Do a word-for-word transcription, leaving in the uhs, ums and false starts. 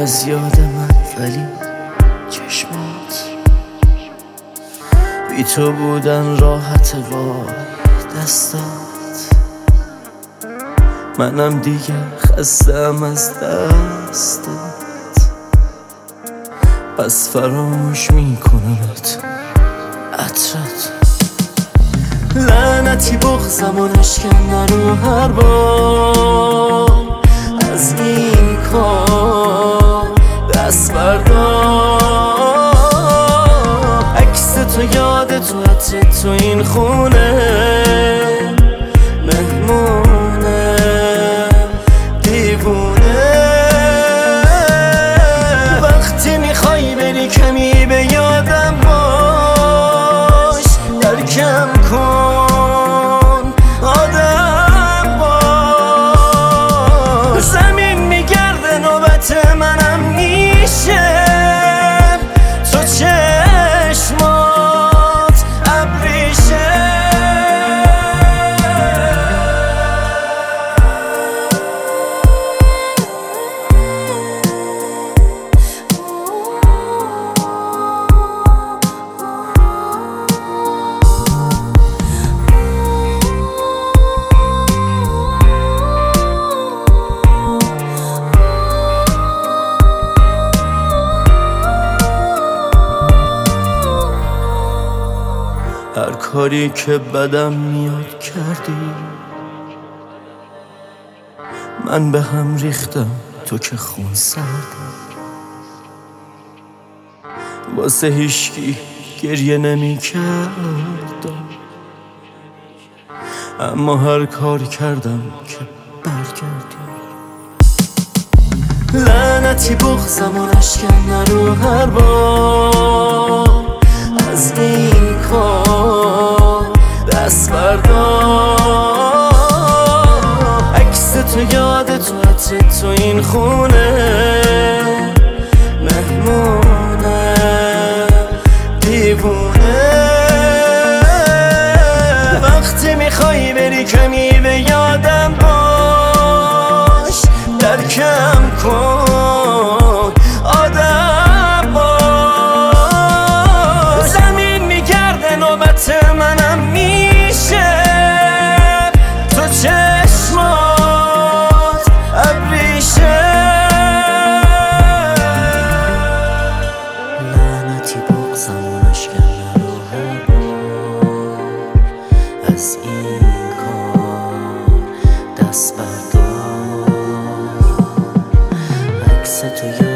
از یاد من، ولی چشمات بی تو بودن راحت. وای دستات، منم دیگه خستم از دستت، پس فراموش میکنمت عطرت. لعنتی بغزم و نشکن رو هر بار از این کار دست بردار. عکس تو، یاد تو، عطر تو این خونه مهمونه دیوونه. وقتی میخوای بری کمی به یادم باش، درکم کن آدم باش. زمین میگرده نوبت منم میشه، تو چشمات ابریشه. هر کاری که بدم میاد کردی، من به هم ریختم تو که خون سردی. واسه هیچکی گریه نمی کردم، اما هر کار کردم که برگردی. لعنتی بغزم و نشکن رو هر بار از این کار دست بردار. عکس تو، یاد تو، عطر تو این خونه مهمونه دیوونه. وقتی میخوای بری کمی به یادم باش، درکم کن آدم باش. زمین میگرده نوبت منم میشه، تو چشمات ابریشه. لعنتی بغزم و نشکن رو هر بار از این کار دست بردار. عکس تو